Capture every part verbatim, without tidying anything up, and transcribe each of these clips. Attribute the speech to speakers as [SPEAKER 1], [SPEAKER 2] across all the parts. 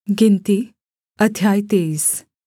[SPEAKER 1] गिनती अध्याय तेईस।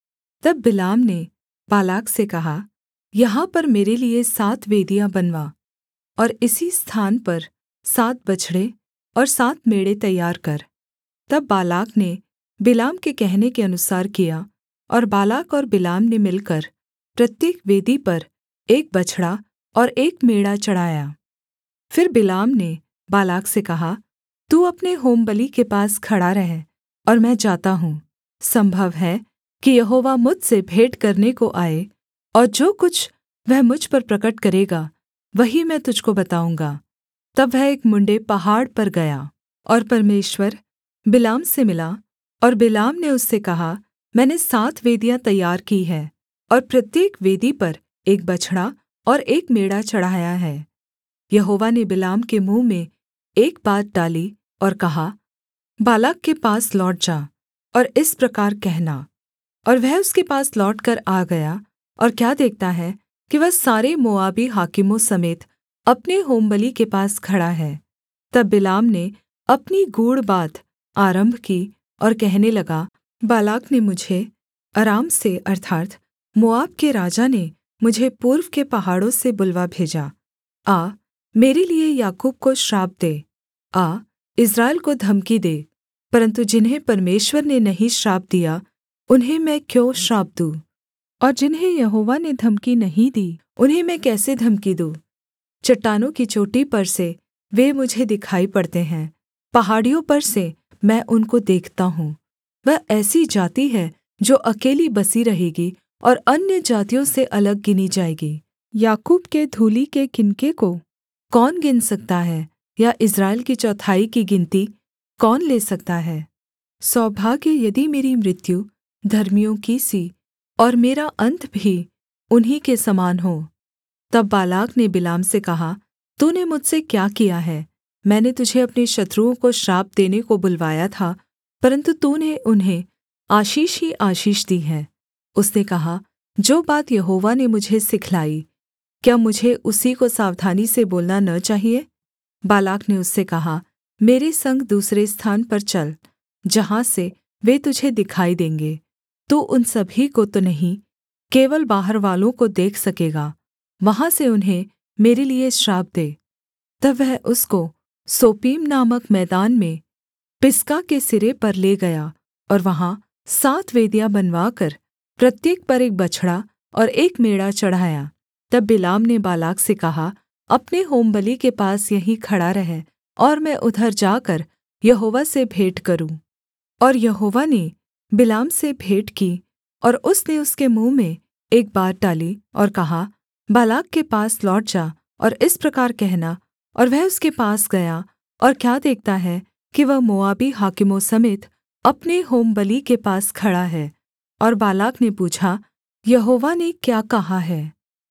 [SPEAKER 1] तब बिलाम ने बालाक से कहा, यहाँ पर मेरे लिये सात वेदियाँ बनवा और इसी स्थान पर सात बछड़े और सात मेढ़े तैयार कर। तब बालाक ने बिलाम के कहने के अनुसार किया, और बालाक और बिलाम ने मिलकर प्रत्येक वेदी पर एक बछड़ा और एक मेढ़ा चढ़ाया। फिर बिलाम ने बालाक से कहा, तू अपने होमबलि के पास खड़ा रह, और मैं जाता हूँ। सम्भव है कि यहोवा मुझसे भेंट करने को आए, और जो कुछ वह मुझ पर प्रगट करेगा वही मैं तुझको बताऊँगा। तब वह एक मुँण्ड़े पहाड़ पर गया, और परमेश्वर बिलाम से मिला। और बिलाम ने उससे कहा, मैंने सात वेदियाँ तैयार की हैं, और प्रत्येक वेदी पर एक बछड़ा और एक मेढ़ा चढ़ाया है। यहोवा ने बिलाम के मुँह में एक बात डाली और कहा, बालाक के पास लौट जा और इस प्रकार कहना। और वह उसके पास लौटकर आ गया, और क्या देखता है कि वह सारे मोआबी हाकिमों समेत अपने होमबलि के पास खड़ा है। तब बिलाम ने अपनी गूढ़ बात आरम्भ की और कहने लगा, बालाक ने मुझे अराम से अर्थात् मोआब के राजा ने मुझे पूर्व के पहाड़ों से बुलवा भेजा। आ, मेरे लिये याकूब को श्राप दे, आ इस्राएल को धमकी दे, परन्तु जिन्हें परमेश्वर ने नहीं श्राप दिया उन्हें मैं क्यों श्राप दूँ? और जिन्हें यहोवा ने धमकी नहीं दी उन्हें मैं कैसे धमकी दूँ? चट्टानों की चोटी पर से वे मुझे दिखाई पड़ते हैं, पहाड़ियों पर से मैं उनको देखता हूँ। वह ऐसी जाति है जो अकेली बसी रहेगी और अन्य जातियों से अलग गिनी जाएगी। याकूब के धूलि के किनके को कौन गिन सकता है, या इस्राएल की चौथाई की गिनती कौन ले सकता है? सौभाग्य यदि मेरी मृत्यु धर्मियों की सी और मेरा अन्त भी उन्हीं के समान हो। तब बालाक ने बिलाम से कहा, तूने मुझसे क्या किया है? मैंने तुझे अपने शत्रुओं को श्राप देने को बुलवाया था, परन्तु तूने उन्हें आशीष ही आशीष दी है। उसने कहा, जो बात यहोवा ने मुझे सिखलाई, क्या मुझे उसी को सावधानी से बोलना न चाहिए? बालाक ने उससे कहा, मेरे संग दूसरे स्थान पर चल, जहाँ से वे तुझे दिखाई देंगे। तू उन सभी को तो नहीं, केवल बाहरवालों को देख सकेगा। वहाँ से उन्हें मेरे लिये श्राप दे। तब वह उसको सोपीम नामक मैदान में पिसगा के सिरे पर ले गया, और वहाँ सात वेदियाँ बनवाकर प्रत्येक पर एक बछड़ा और एक मेढ़ा चढ़ाया। तब बिलाम ने बालाक से कहा, अपने होमबलि के पास यहीं खड़ा रह, और मैं उधर जाकर यहोवा से भेंट करूँ। और यहोवा ने बिलाम से भेंट की, और उसने उसके मुँह में एक बात डाली और कहा, बालाक के पास लौट जा और इस प्रकार कहना। और वह उसके पास गया, और क्या देखता है कि वह मोआबी हाकिमों समेत अपने होमबलि के पास खड़ा है। और बालाक ने पूछा, यहोवा ने क्या कहा है?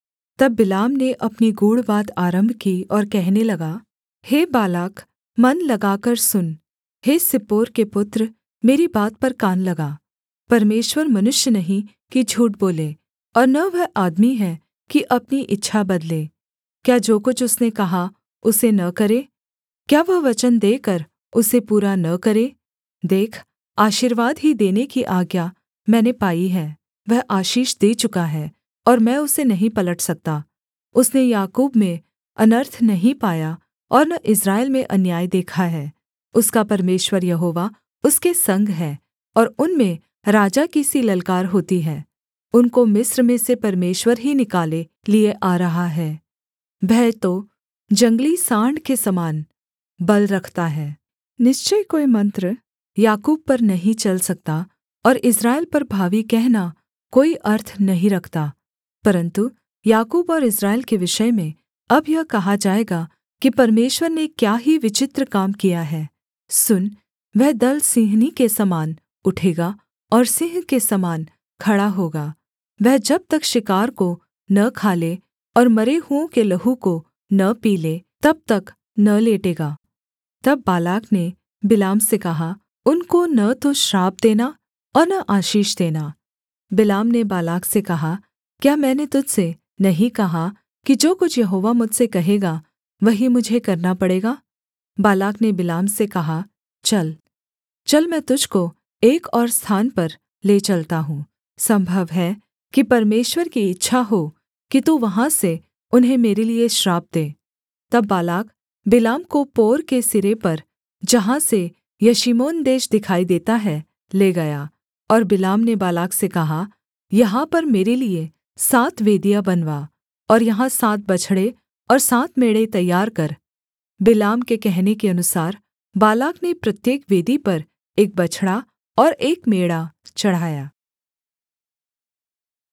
[SPEAKER 1] तब बिलाम ने अपनी गूढ़ बात आरम्भ की और कहने लगा, हे बालाक, मन लगाकर सुन। हे सिप्पोर के पुत्र, मेरी बात पर कान लगा। परमेश्वर मनुष्य नहीं कि झूठ बोले, और न वह आदमी है कि अपनी इच्छा बदले। क्या जो कुछ उसने कहा उसे न करे? क्या वह वचन देकर उसे पूरा न करे? देख, आशीर्वाद ही देने की आज्ञा मैंने पाई है। वह आशीष दे चुका है, और मैं उसे नहीं पलट सकता। उसने याकूब में अनर्थ नहीं पाया, और न इस्राएल में अन्याय देखा है। उसका परमेश्वर यहोवा उसके संग है, और उनमें राजा की सी ललकार होती है। उनको मिस्र में से परमेश्वर ही निकाले लिए आ रहा है। वह तो जंगली साँड़ के समान बल रखता है। निश्चय कोई मंत्र याकूब पर नहीं चल सकता, और इस्राएल पर भावी कहना कोई अर्थ नहीं रखता। परन्तु याकूब और इस्राएल के विषय में अब यह कहा जाएगा कि परमेश्वर ने क्या ही विचित्र काम किया है। सुन, वह दल सिंहनी के समान उठेगा और सिंह के समान खड़ा होगा। वह जब तक शिकार को न खा ले और मरे हुओं के लहू को न पी ले, तब तक न लेटेगा। तब बालाक ने बिलाम से कहा, उनको न तो श्राप देना और न आशीष देना। बिलाम ने बालाक से कहा, क्या मैंने तुझ से नहीं कहा कि जो कुछ यहोवा मुझसे कहेगा वही मुझे करना पड़ेगा? बालाक ने बिलाम से कहा, चल चल मैं तुझको एक और स्थान पर ले चलता हूँ। सम्भव है कि परमेश्वर की इच्छा हो कि तू वहाँ से उन्हें मेरे लिये श्राप दे। तब बालाक बिलाम को पोर के सिरे पर, जहाँ से यशीमोन देश दिखाई देता है, ले गया। और बिलाम ने बालाक से कहा, यहाँ पर मेरे लिये सात वेदियाँ बनवा और यहाँ सात बछड़े और सात मेढ़े तैयार कर। बिलाम के कहने के अनुसार बालाक ने प्रत्येक वेदी पर एक बछड़ा और एक मेढ़ा चढ़ाया।